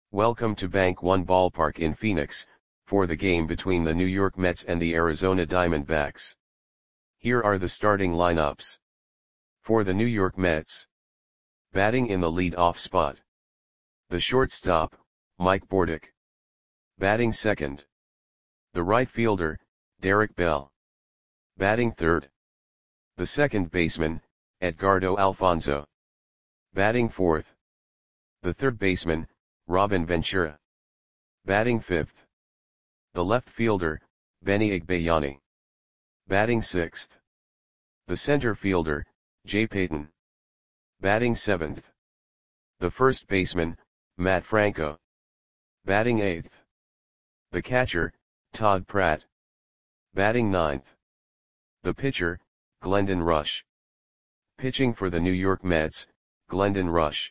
Welcome to Bank One Ballpark in Phoenix, for the game between the New York Mets and the Arizona Diamondbacks. Here are the starting lineups. For the New York Mets. Batting in the lead-off spot. The shortstop, Mike Bordick. Batting second. The right fielder, Derek Bell. Batting third. The second baseman, Edgardo Alfonzo. Batting fourth. The third baseman, Robin Ventura. Batting fifth. The left fielder, Benny Igbayani. Batting sixth. The center fielder, Jay Payton. Batting seventh. The first baseman, Matt Franco. Batting eighth. The catcher, Todd Pratt. Batting ninth. The pitcher, Glendon Rusch. Pitching for the New York Mets, Glendon Rusch.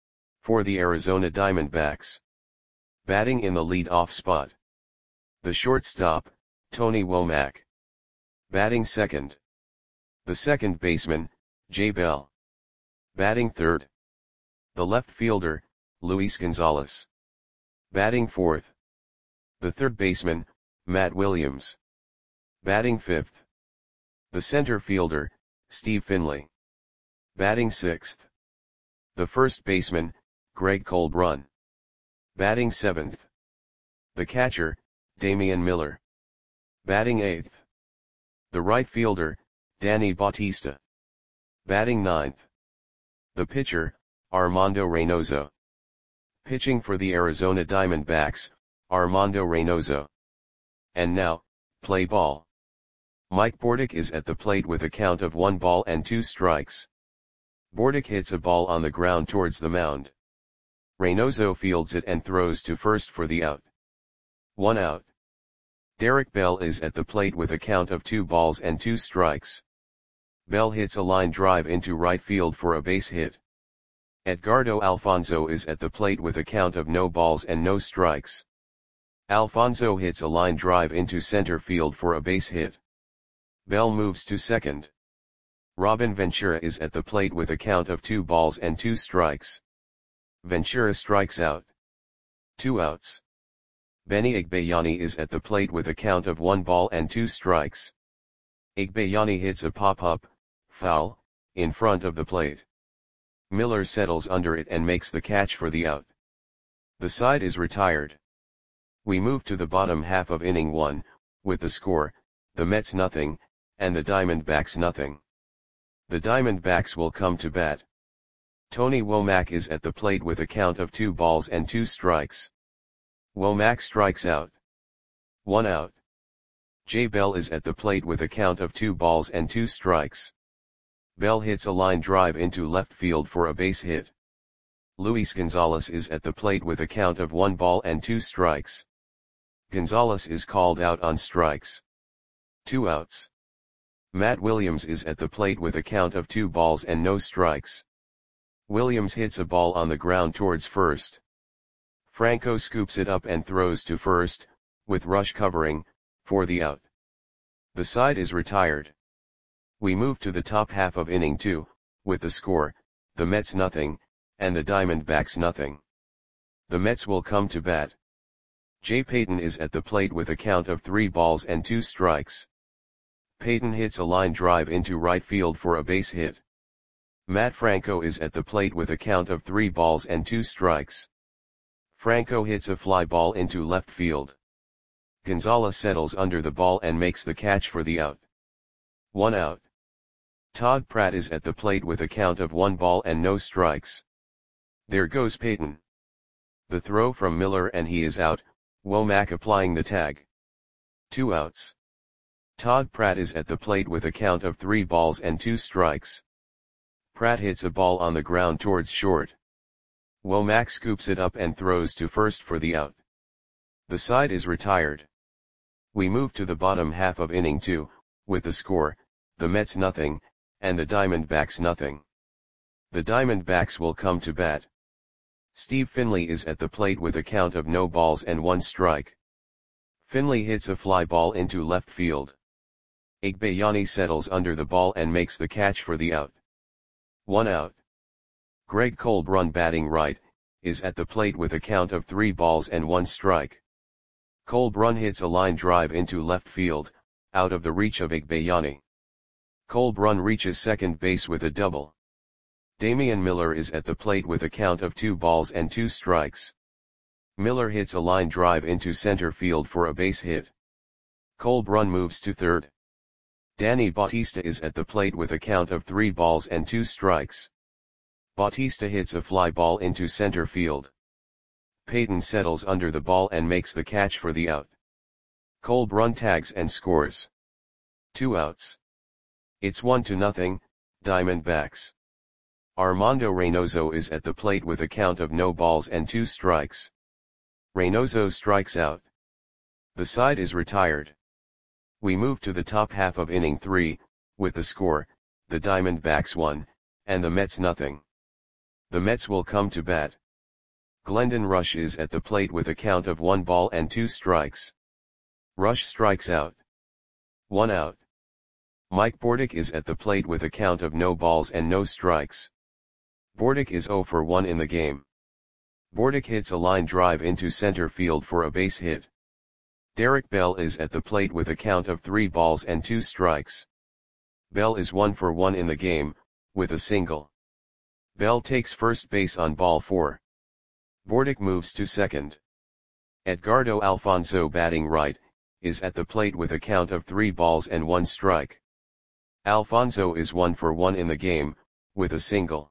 For the Arizona Diamondbacks. Batting in the lead-off spot. The shortstop, Tony Womack. Batting second. The second baseman, Jay Bell. Batting third. The left fielder, Luis Gonzalez. Batting fourth. The third baseman, Matt Williams. Batting fifth. The center fielder, Steve Finley. Batting sixth. The first baseman, Greg Colbrun. Batting seventh. The catcher, Damian Miller. Batting eighth. The right fielder, Danny Bautista. Batting ninth. The pitcher, Armando Reynoso. Pitching for the Arizona Diamondbacks, Armando Reynoso. And now, play ball. Mike Bordick is at the plate with a count of 1 ball and 2 strikes. Bordick hits a ball on the ground towards the mound. Reynoso fields it and throws to first for the out. 1 out. Derek Bell is at the plate with a count of 2 balls and 2 strikes. Bell hits a line drive into right field for a base hit. Edgardo Alfonzo is at the plate with a count of no balls and no strikes. Alfonzo hits a line drive into center field for a base hit. Bell moves to second. Robin Ventura is at the plate with a count of 2 balls and 2 strikes. Ventura strikes out. 2 outs. Benny Igbayani is at the plate with a count of 1 ball and 2 strikes. Igbayani hits a pop-up, foul, in front of the plate. Miller settles under it and makes the catch for the out. The side is retired. We move to the bottom half of inning 1, with the score, the Mets nothing, and the Diamondbacks nothing. The Diamondbacks will come to bat. Tony Womack is at the plate with a count of 2 balls and 2 strikes. Womack strikes out. 1 out. Jay Bell is at the plate with a count of 2 balls and 2 strikes. Bell hits a line drive into left field for a base hit. Luis Gonzalez is at the plate with a count of 1 ball and 2 strikes. Gonzalez is called out on strikes. 2 outs. Matt Williams is at the plate with a count of 2 balls and no strikes. Williams hits a ball on the ground towards first. Franco scoops it up and throws to first, with Rusch covering, for the out. The side is retired. We move to the top half of inning 2, with the score, the Mets nothing, and the Diamondbacks nothing. The Mets will come to bat. Jay Payton is at the plate with a count of 3 balls and 2 strikes. Payton hits a line drive into right field for a base hit. Matt Franco is at the plate with a count of 3 balls and 2 strikes. Franco hits a fly ball into left field. Gonzalez settles under the ball and makes the catch for the out. 1 out. Todd Pratt is at the plate with a count of 1 ball and no strikes. There goes Payton. The throw from Miller and he is out, Womack applying the tag. 2 outs. Todd Pratt is at the plate with a count of 3 balls and 2 strikes. Pratt hits a ball on the ground towards short. Womack scoops it up and throws to first for the out. The side is retired. We move to the bottom half of inning 2, with the score, the Mets nothing, and the Diamondbacks nothing. The Diamondbacks will come to bat. Steve Finley is at the plate with a count of no balls and 1 strike. Finley hits a fly ball into left field. Igbayani settles under the ball and makes the catch for the out. 1 out. Greg Colbrun batting right, is at the plate with a count of 3 balls and 1 strike. Cole Brun hits a line drive into left field, out of the reach of Igbayani. Cole Brun reaches second base with a double. Damian Miller is at the plate with a count of 2 balls and 2 strikes. Miller hits a line drive into center field for a base hit. Cole Brun moves to third. Danny Bautista is at the plate with a count of 3 balls and 2 strikes. Bautista hits a fly ball into center field. Payton settles under the ball and makes the catch for the out. Cole Brun tags and scores. 2 outs. It's 1-0, Diamondbacks. Armando Reynoso is at the plate with a count of no balls and 2 strikes. Reynoso strikes out. The side is retired. We move to the top half of inning 3, with the score, the Diamondbacks 1, and the Mets 0. The Mets will come to bat. Glendon Rush is at the plate with a count of 1 ball and 2 strikes. Rush strikes out. 1 out. Mike Bordick is at the plate with a count of no balls and no strikes. Bordick is 0 for 1 in the game. Bordick hits a line drive into center field for a base hit. Derek Bell is at the plate with a count of 3 balls and 2 strikes. Bell is 1 for 1 in the game, with a single. Bell takes first base on ball 4. Bordick moves to second. Edgardo Alfonzo, batting right, is at the plate with a count of 3 balls and 1 strike. Alfonzo is 1 for 1 in the game, with a single.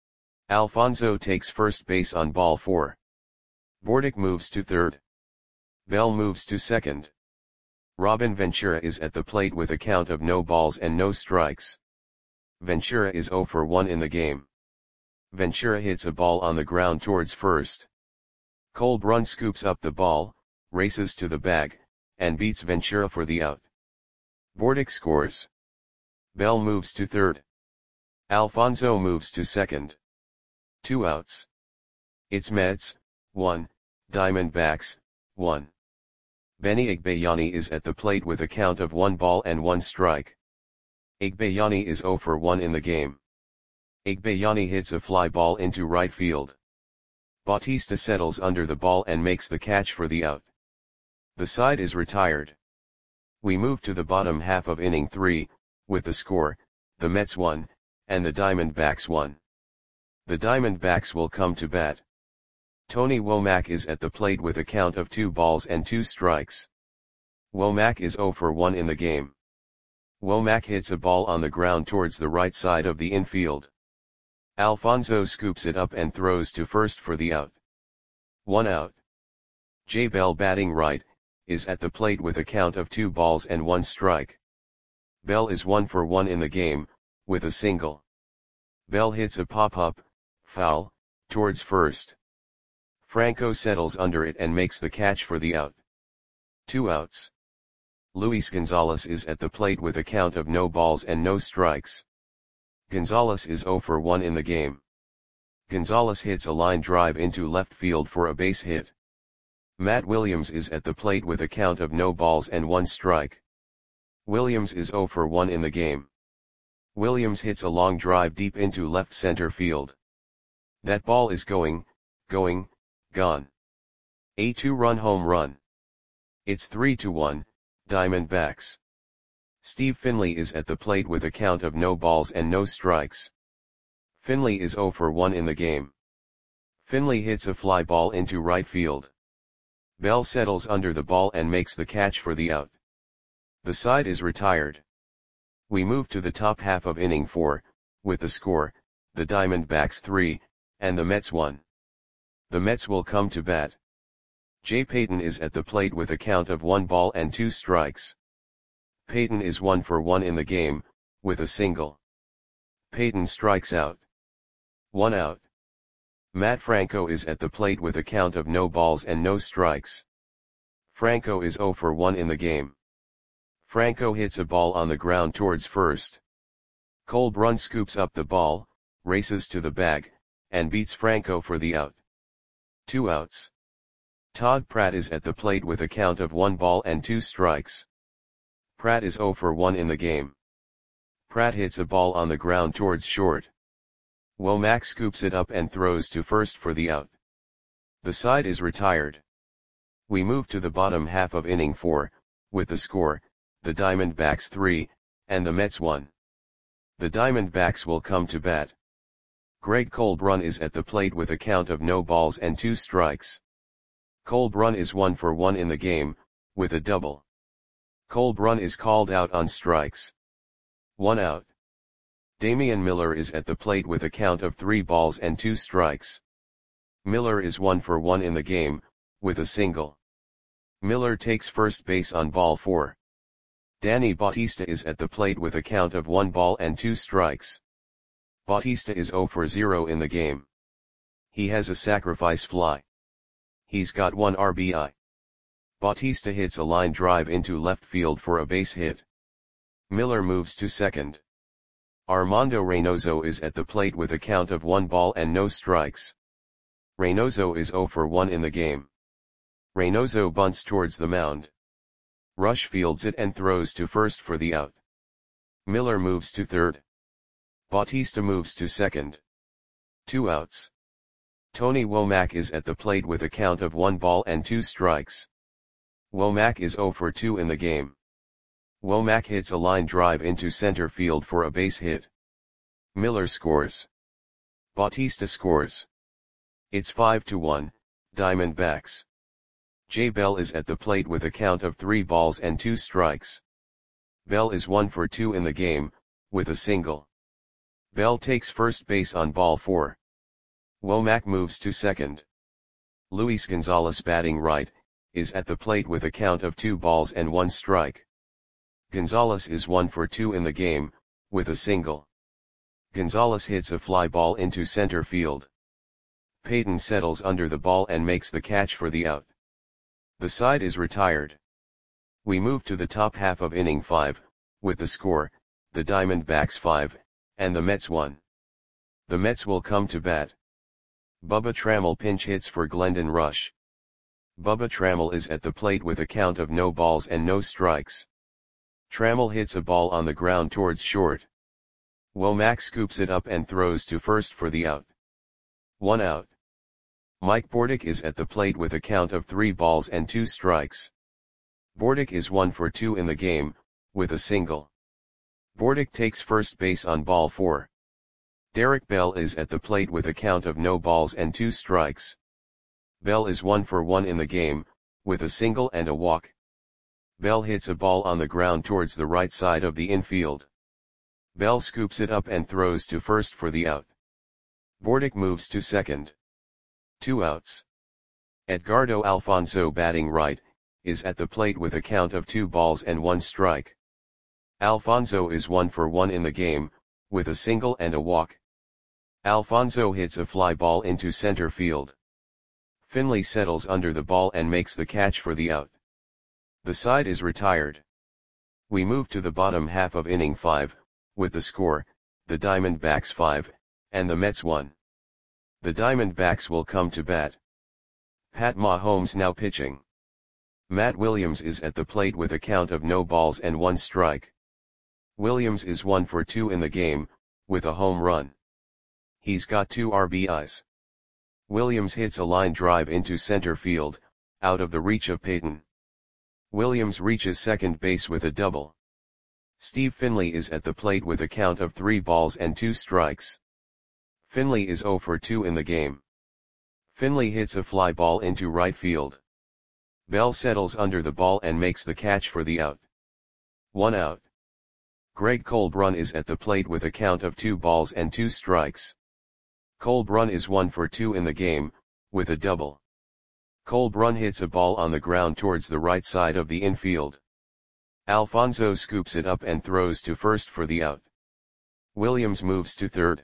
Alfonzo takes first base on ball 4. Bordick moves to third. Bell moves to second. Robin Ventura is at the plate with a count of no balls and no strikes. Ventura is 0 for 1 in the game. Ventura hits a ball on the ground towards first. Cole Brun scoops up the ball, races to the bag, and beats Ventura for the out. Bordick scores. Bell moves to third. Alfonzo moves to second. 2 outs. It's Mets, 1, Diamondbacks, 1. Benny Igbayani is at the plate with a count of 1 ball and 1 strike. Igbayani is 0 for 1 in the game. Igbayani hits a fly ball into right field. Bautista settles under the ball and makes the catch for the out. The side is retired. We move to the bottom half of inning 3, with the score, the Mets 1, and the Diamondbacks 1. The Diamondbacks will come to bat. Tony Womack is at the plate with a count of 2 balls and 2 strikes. Womack is 0 for 1 in the game. Womack hits a ball on the ground towards the right side of the infield. Alfonzo scoops it up and throws to first for the out. 1 out. Jay Bell, batting right, is at the plate with a count of 2 balls and 1 strike. Bell is 1 for 1 in the game, with a single. Bell hits a pop-up, foul, towards first. Franco settles under it and makes the catch for the out. 2 outs. Luis Gonzalez is at the plate with a count of no balls and no strikes. Gonzalez is 0 for 1 in the game. Gonzalez hits a line drive into left field for a base hit. Matt Williams is at the plate with a count of no balls and 1 strike. Williams is 0 for 1 in the game. Williams hits a long drive deep into left center field. That ball is gone. A 2-run home run. It's 3-1, Diamondbacks. Steve Finley is at the plate with a count of no balls and no strikes. Finley is 0 for 1 in the game. Finley hits a fly ball into right field. Bell settles under the ball and makes the catch for the out. The side is retired. We move to the top half of inning 4, with the score, the Diamondbacks 3, and the Mets 1. The Mets will come to bat. Jay Payton is at the plate with a count of 1 ball and 2 strikes. Payton is 1 for 1 in the game, with a single. Payton strikes out. 1 out. Matt Franco is at the plate with a count of no balls and no strikes. Franco is 0 for 1 in the game. Franco hits a ball on the ground towards first. Cole Brun scoops up the ball, races to the bag, and beats Franco for the out. 2 outs. Todd Pratt is at the plate with a count of 1 ball and 2 strikes. Pratt is 0 for 1 in the game. Pratt hits a ball on the ground towards short. Womack scoops it up and throws to first for the out. The side is retired. We move to the bottom half of inning 4, with the score, the Diamondbacks 3, and the Mets 1. The Diamondbacks will come to bat. Greg Colbrun is at the plate with a count of no balls and 2 strikes. Colbrun is 1 for 1 in the game, with a double. Colbrun is called out on strikes. 1 out. Damian Miller is at the plate with a count of 3 balls and 2 strikes. Miller is 1 for 1 in the game, with a single. Miller takes first base on ball 4. Danny Bautista is at the plate with a count of 1 ball and 2 strikes. Bautista is 0 for 0 in the game. He has a sacrifice fly. He's got 1 RBI. Bautista hits a line drive into left field for a base hit. Miller moves to second. Armando Reynoso is at the plate with a count of 1 ball and no strikes. Reynoso is 0 for 1 in the game. Reynoso bunts towards the mound. Rush fields it and throws to first for the out. Miller moves to third. Bautista moves to second. 2 outs. Tony Womack is at the plate with a count of 1 ball and 2 strikes. Womack is 0 for 2 in the game. Womack hits a line drive into center field for a base hit. Miller scores. Bautista scores. It's 5-1, Diamondbacks. Jay Bell is at the plate with a count of 3 balls and 2 strikes. Bell is 1 for 2 in the game, with a single. Bell takes first base on ball 4. Womack moves to second. Luis Gonzalez, batting right, is at the plate with a count of 2 balls and 1 strike. Gonzalez is 1 for 2 in the game, with a single. Gonzalez hits a fly ball into center field. Payton settles under the ball and makes the catch for the out. The side is retired. We move to the top half of inning 5, with the score, the Diamondbacks 5, and the Mets 1. The Mets will come to bat. Bubba Trammell pinch hits for Glendon Rusch. Bubba Trammell is at the plate with a count of no balls and no strikes. Trammell hits a ball on the ground towards short. Womack scoops it up and throws to first for the out. 1 out. Mike Bordick is at the plate with a count of 3 balls and 2 strikes. Bordick is 1 for 2 in the game, with a single. Bordick takes first base on ball 4. Derek Bell is at the plate with a count of no balls and 2 strikes. Bell is 1 for 1 in the game, with a single and a walk. Bell hits a ball on the ground towards the right side of the infield. Bell scoops it up and throws to first for the out. Bordick moves to second. 2 outs. Edgardo Alfonso, batting right, is at the plate with a count of 2 balls and 1 strike. Alfonso is 1 for 1 in the game, with a single and a walk. Alfonso hits a fly ball into center field. Finley settles under the ball and makes the catch for the out. The side is retired. We move to the bottom half of inning 5, with the score, the Diamondbacks 5, and the Mets 1. The Diamondbacks will come to bat. Pat Mahomes now pitching. Matt Williams is at the plate with a count of no balls and 1 strike. Williams is 1 for 2 in the game, with a home run. He's got 2 RBIs. Williams hits a line drive into center field, out of the reach of Payton. Williams reaches second base with a double. Steve Finley is at the plate with a count of 3 balls and 2 strikes. Finley is 0 for 2 in the game. Finley hits a fly ball into right field. Bell settles under the ball and makes the catch for the out. 1 out. Greg Colbrun is at the plate with a count of 2 balls and 2 strikes. Colbrun is 1 for 2 in the game, with a double. Colbrun hits a ball on the ground towards the right side of the infield. Alfonso scoops it up and throws to first for the out. Williams moves to third.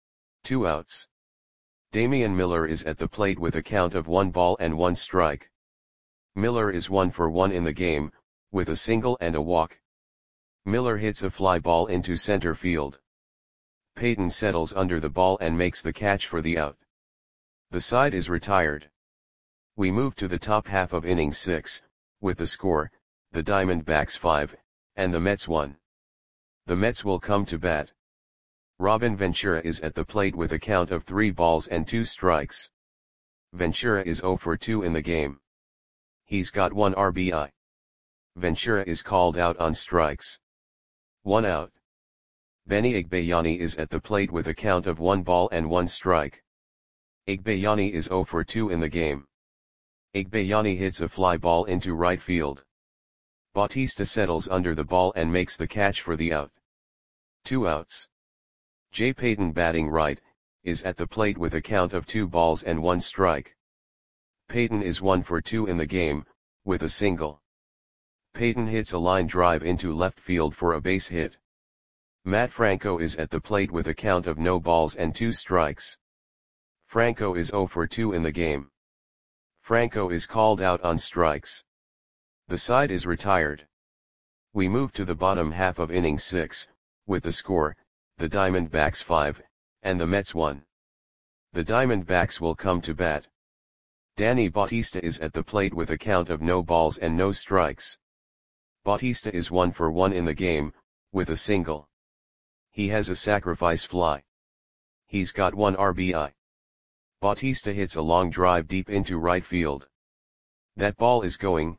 2 outs. Damian Miller is at the plate with a count of 1 ball and 1 strike. Miller is 1 for 1 in the game, with a single and a walk. Miller hits a fly ball into center field. Payton settles under the ball and makes the catch for the out. The side is retired. We move to the top half of inning 6, with the score, the Diamondbacks 5, and the Mets 1. The Mets will come to bat. Robin Ventura is at the plate with a count of 3 balls and 2 strikes. Ventura is 0 for 2 in the game. He's got 1 RBI. Ventura is called out on strikes. 1 out. Benny Igbayani is at the plate with a count of 1 ball and 1 strike. Igbayani is 0 for 2 in the game. Igbayani hits a fly ball into right field. Bautista settles under the ball and makes the catch for the out. 2 outs. Jay Payton, batting right, is at the plate with a count of 2 balls and 1 strike. Payton is 1 for 2 in the game, with a single. Payton hits a line drive into left field for a base hit. Matt Franco is at the plate with a count of no balls and 2 strikes. Franco is 0 for 2 in the game. Franco is called out on strikes. The side is retired. We move to the bottom half of inning 6, with the score, the Diamondbacks 5, and the Mets 1. The Diamondbacks will come to bat. Danny Bautista is at the plate with a count of no balls and no strikes. Bautista is 1 for 1 in the game, with a single. He has a sacrifice fly. He's got 1 RBI. Bautista hits a long drive deep into right field. That ball is going,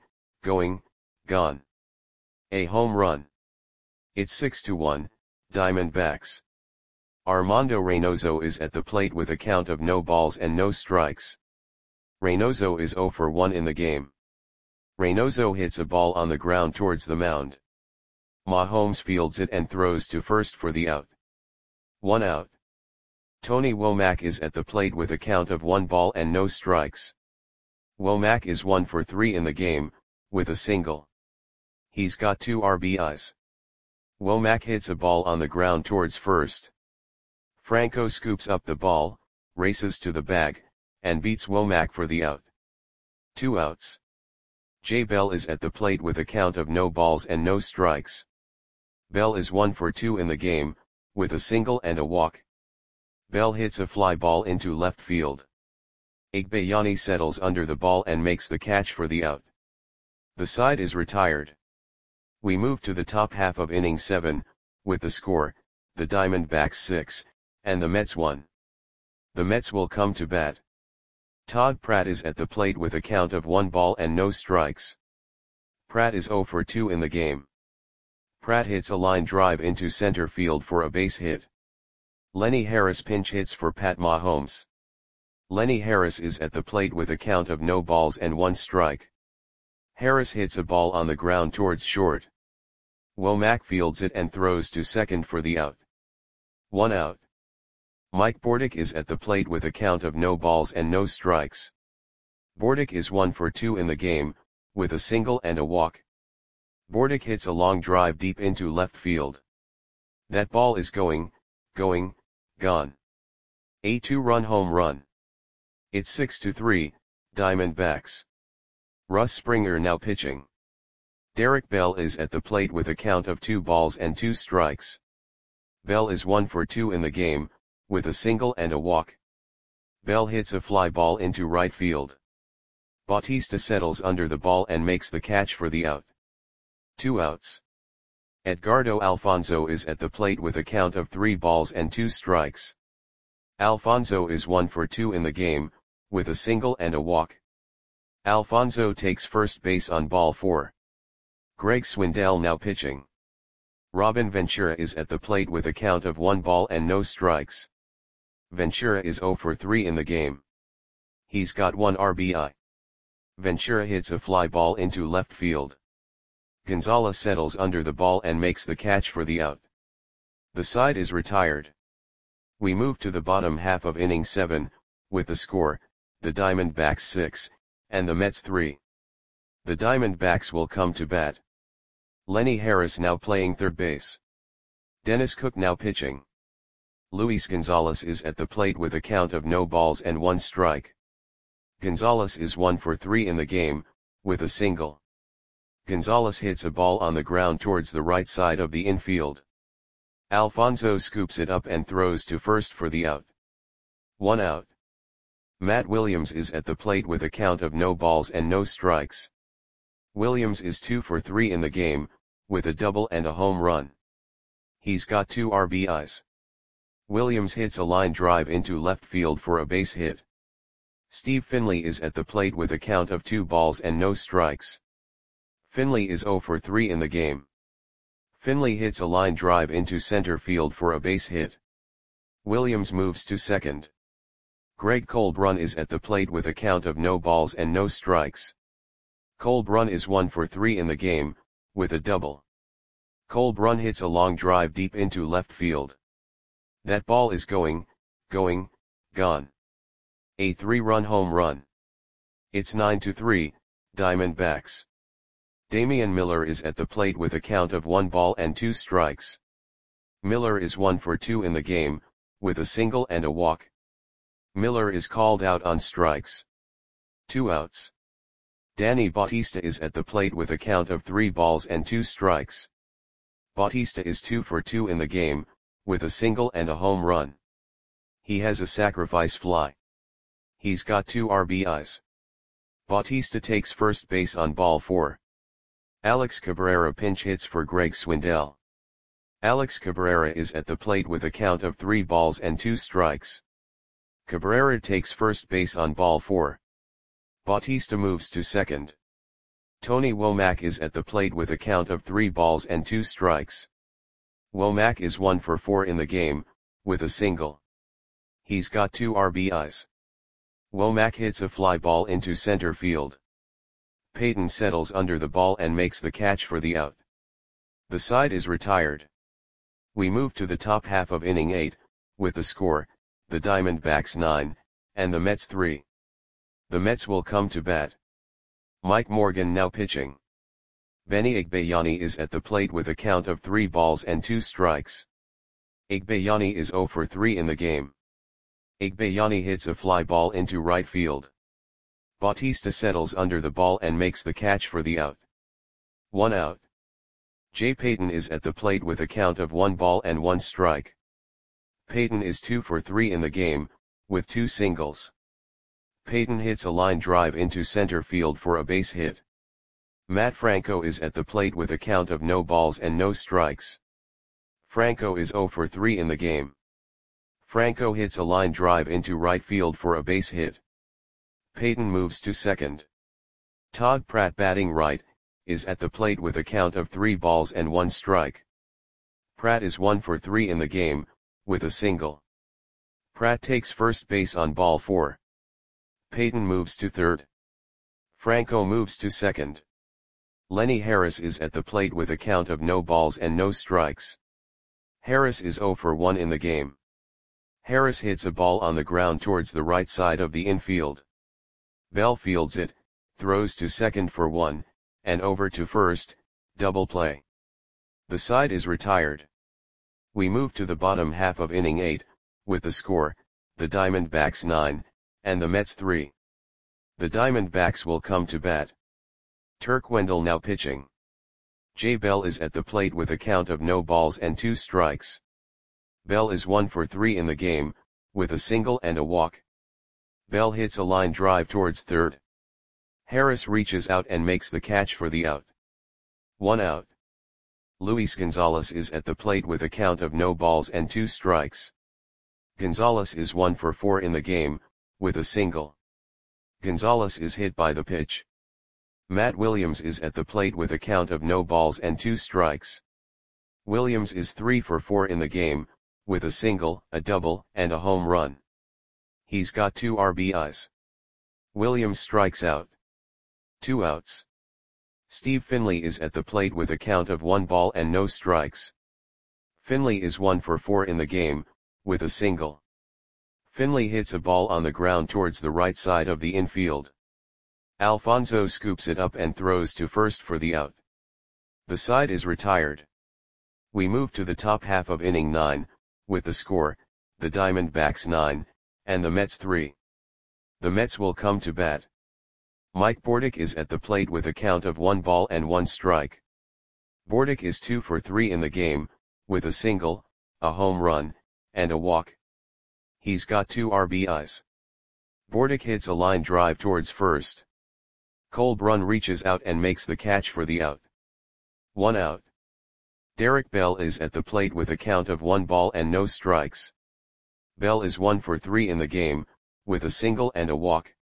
gone. A home run. It's 6-1, Diamondbacks. Armando Reynoso is at the plate with a count of no balls and no strikes. Reynoso is 0 for 1 in the game. Reynoso hits a ball on the ground towards the mound. Mahomes fields it and throws to first for the out. 1 out. Tony Womack is at the plate with a count of 1 ball and no strikes. Womack is 1 for 3 in the game, with a single. He's got 2 RBIs. Womack hits a ball on the ground towards first. Franco scoops up the ball, races to the bag, and beats Womack for the out. 2 outs. Jay Bell is at the plate with a count of no balls and no strikes. Bell is 1 for 2 in the game, with a single and a walk. Bell hits a fly ball into left field. Igbayani settles under the ball and makes the catch for the out. The side is retired. We move to the top half of inning 7, with the score, the Diamondbacks 6, and the Mets 1. The Mets will come to bat. Todd Pratt is at the plate with a count of 1 ball and no strikes. Pratt is 0 for 2 in the game. Pratt hits a line drive into center field for a base hit. Lenny Harris pinch hits for Pat Mahomes. Lenny Harris is at the plate with a count of no balls and 1 strike. Harris hits a ball on the ground towards short. Womack fields it and throws to second for the out. 1 out. Mike Bordick is at the plate with a count of no balls and no strikes. Bordick is 1 for 2 in the game, with a single and a walk. Bordick hits a long drive deep into left field. That ball is going, gone. A 2-run home run. It's 6-3, Diamondbacks. Russ Springer now pitching. Derek Bell is at the plate with a count of 2 balls and 2 strikes. Bell is 1 for 2 in the game, with a single and a walk. Bell hits a fly ball into right field. Bautista settles under the ball and makes the catch for the out. 2 outs. Edgardo Alfonzo is at the plate with a count of 3 balls and 2 strikes. Alfonzo is 1 for 2 in the game, with a single and a walk. Alfonzo takes first base on ball 4. Greg Swindell now pitching. Robin Ventura is at the plate with a count of 1 ball and no strikes. Ventura is 0 for 3 in the game. He's got 1 RBI. Ventura hits a fly ball into left field. Gonzalez settles under the ball and makes the catch for the out. The side is retired. We move to the bottom half of inning 7, with the score, the Diamondbacks 6, and the Mets 3. The Diamondbacks will come to bat. Lenny Harris now playing third base. Dennis Cook now pitching. Luis Gonzalez is at the plate with a count of no balls and 1 strike. Gonzalez is 1 for 3 in the game, with a single. Gonzalez hits a ball on the ground towards the right side of the infield. Alfonzo scoops it up and throws to first for the out. 1 out. Matt Williams is at the plate with a count of no balls and no strikes. Williams is 2 for 3 in the game, with a double and a home run. He's got 2 RBIs. Williams hits a line drive into left field for a base hit. Steve Finley is at the plate with a count of 2 balls and no strikes. Finley is 0 for 3 in the game. Finley hits a line drive into center field for a base hit. Williams moves to second. Greg Colbrun is at the plate with a count of no balls and no strikes. Colbrun is 1 for 3 in the game, with a double. Colbrun hits a long drive deep into left field. That ball is gone. A 3-run home run. It's 9-3, Diamondbacks. Damian Miller is at the plate with a count of 1 ball and 2 strikes. Miller is 1 for 2 in the game, with a single and a walk. Miller is called out on strikes. 2 outs. Danny Bautista is at the plate with a count of 3 balls and 2 strikes. Bautista is 2 for 2 in the game, with a single and a home run. He has a sacrifice fly. He's got 2 RBIs. Bautista takes first base on ball 4. Alex Cabrera pinch hits for Greg Swindell. Alex Cabrera is at the plate with a count of 3 balls and 2 strikes. Cabrera takes first base on ball 4. Bautista moves to second. Tony Womack is at the plate with a count of 3 balls and 2 strikes. Womack is 1 for 4 in the game, with a single. He's got 2 RBIs. Womack hits a fly ball into center field. Payton settles under the ball and makes the catch for the out. The side is retired. We move to the top half of inning 8, with the score, the Diamondbacks 9, and the Mets 3. The Mets will come to bat. Mike Morgan now pitching. Benny Igbayani is at the plate with a count of 3 balls and 2 strikes. Igbayani is 0 for 3 in the game. Igbayani hits a fly ball into right field. Bautista settles under the ball and makes the catch for the out. 1 out. Jay Payton is at the plate with a count of 1 ball and 1 strike. Payton is 2 for 3 in the game, with 2 singles. Payton hits a line drive into center field for a base hit. Matt Franco is at the plate with a count of no balls and no strikes. Franco is 0 for 3 in the game. Franco hits a line drive into right field for a base hit. Payton moves to second. Todd Pratt batting right, is at the plate with a count of 3 balls and 1 strike. Pratt is 1 for 3 in the game, with a single. Pratt takes first base on ball 4. Payton moves to third. Franco moves to second. Lenny Harris is at the plate with a count of no balls and no strikes. Harris is 0 for 1 in the game. Harris hits a ball on the ground towards the right side of the infield. Bell fields it, throws to second for 1, and over to first, double play. The side is retired. We move to the bottom half of inning 8, with the score, the Diamondbacks 9, and the Mets 3. The Diamondbacks will come to bat. Turk Wendell now pitching. Jay Bell is at the plate with a count of no balls and 2 strikes. Bell is 1 for 3 in the game, with a single and a walk. Bell hits a line drive towards third. Harris reaches out and makes the catch for the out. 1 out. Luis Gonzalez is at the plate with a count of no balls and 2 strikes. Gonzalez is 1 for 4 in the game, with a single. Gonzalez is hit by the pitch. Matt Williams is at the plate with a count of no balls and 2 strikes. Williams is 3 for 4 in the game, with a single, a double, and a home run. He's got 2 RBIs. Williams strikes out. 2 outs. Steve Finley is at the plate with a count of 1 ball and no strikes. Finley is 1 for 4 in the game, with a single. Finley hits a ball on the ground towards the right side of the infield. Alfonso scoops it up and throws to first for the out. The side is retired. We move to the top half of inning 9, with the score, the Diamondbacks 9, and the Mets 3. The Mets will come to bat. Mike Bordick is at the plate with a count of 1 ball and 1 strike. Bordick is 2 for 3 in the game, with a single, a home run, and a walk. He's got 2 RBIs. Bordick hits a line drive towards first. Colbrun reaches out and makes the catch for the out. 1 out. Derek Bell is at the plate with a count of 1 ball and no strikes. Bell is 1 for 3 in the game, with a single and a walk.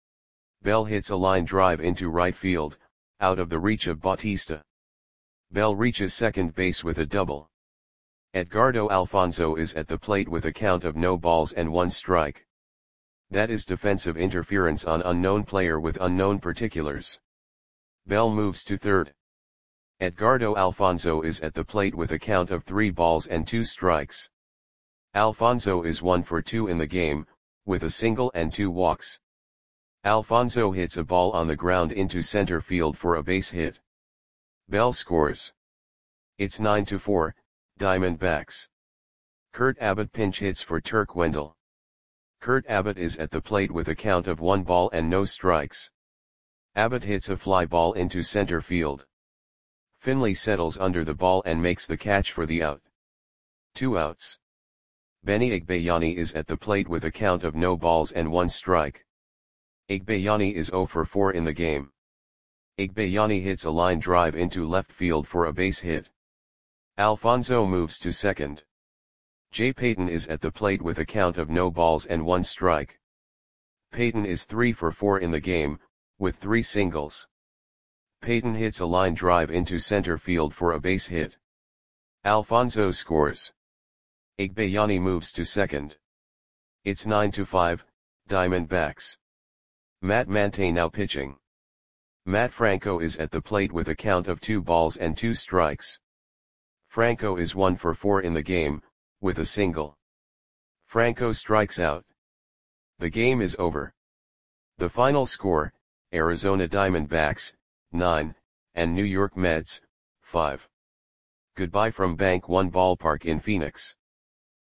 Bell hits a line drive into right field, out of the reach of Bautista. Bell reaches second base with a double. Edgardo Alfonzo is at the plate with a count of no balls and one strike. That is defensive interference on unknown player with unknown particulars. Bell moves to third. Edgardo Alfonzo is at the plate with a count of 3 balls and 2 strikes. Alfonzo is 1 for 2 in the game, with a single and 2 walks. Alfonzo hits a ball on the ground into center field for a base hit. Bell scores. It's 9-4, Diamondbacks. Kurt Abbott pinch hits for Turk Wendell. Kurt Abbott is at the plate with a count of 1 ball and no strikes. Abbott hits a fly ball into center field. Finley settles under the ball and makes the catch for the out. 2 outs. Benny Igbayani is at the plate with a count of no balls and 1 strike. Igbayani is 0 for 4 in the game. Igbayani hits a line drive into left field for a base hit. Alfonzo moves to second. Jay Payton is at the plate with a count of no balls and 1 strike. Payton is 3 for 4 in the game, with 3 singles. Payton hits a line drive into center field for a base hit. Alfonzo scores. Igbayani moves to second. It's 9-5, Diamondbacks. Matt Mante now pitching. Matt Franco is at the plate with a count of 2 balls and 2 strikes. Franco is 1 for 4 in the game, with a single. Franco strikes out. The game is over. The final score, Arizona Diamondbacks, 9, and New York Mets, 5. Goodbye from Bank One Ballpark in Phoenix.